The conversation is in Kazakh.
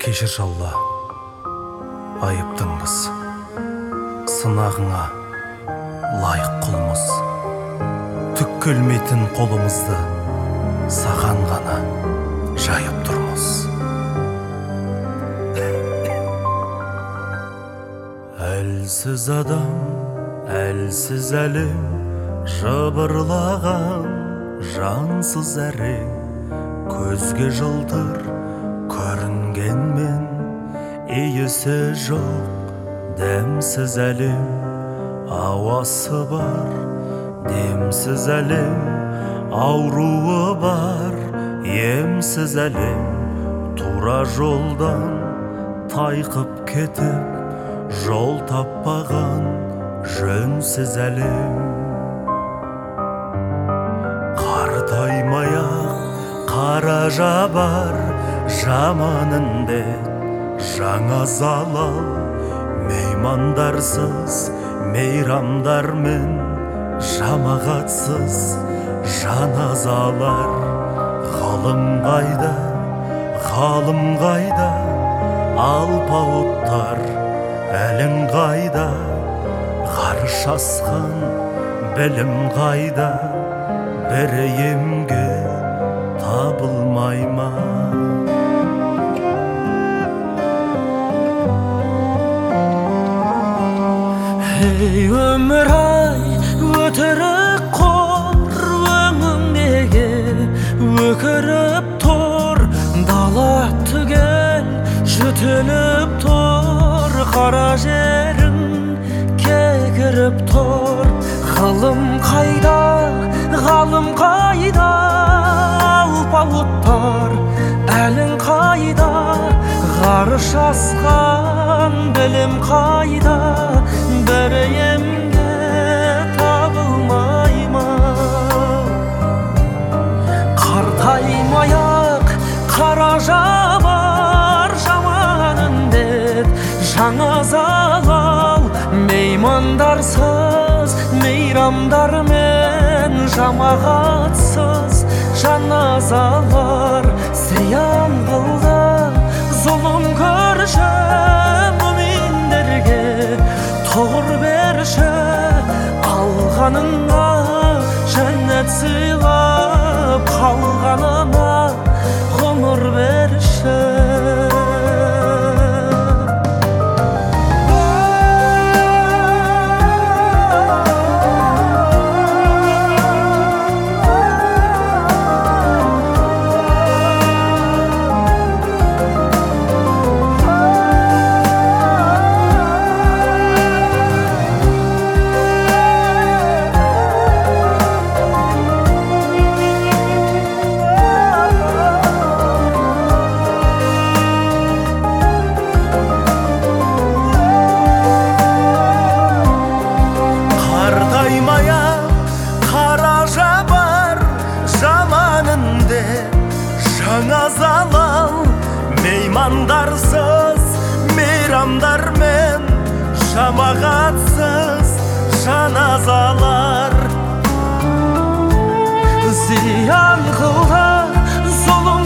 Кешірші Алла, айыптыңбыз, сынағыңа лайық құлмыз. Түк келмейтін қолымызды саған ғана жайып тұрмыз. Әлсіз адам, әлсіз әлем, жыбырлаған жансыз әрең, көзге жылтыр көрінгенмен иісі жоқ дәмсіз әлем, ауасы бар демсіз әлем, ауруы бар емсіз әлем, тура жолдан тайқып кетіп жол таппаған жөнсіз әлем. Қартаймай-ақ қара жабар жаман індет, жаңа залал, меймандарсыз мейрамдармен, жамағатсыз жаназалар. Ғалым қайда, ғалым қайда, алпауыттар әлің қайда, ғарыш асқан білім қайда, бірі емге табылмай ма? Ей өмір-ай, өтірік қор, өңіңдегі өкіріп тұр, дала түгел жүтіліп тұр, қара жерің кекіріп тұр. Ғалым қайда, ғалым қайда, алпауыттар әлің қайда, ғарыш асқан білім қайда, бірі емге табылмай ма? Қартаймай-ақ қара жабар жаман індет, жаңа залал, меймандарсыз мейрамдармен, жамағатсыз жаназалар. Зиян қылды зұлым көрші мүминдерге, тұғыр берші алғаныңа, жәннат сыйлап қалғанына ғұмыр берші. Жаңа залал, меймандарсыз мейрамдармен, жамағатсыз жаназалар. Зиян қылды зұлым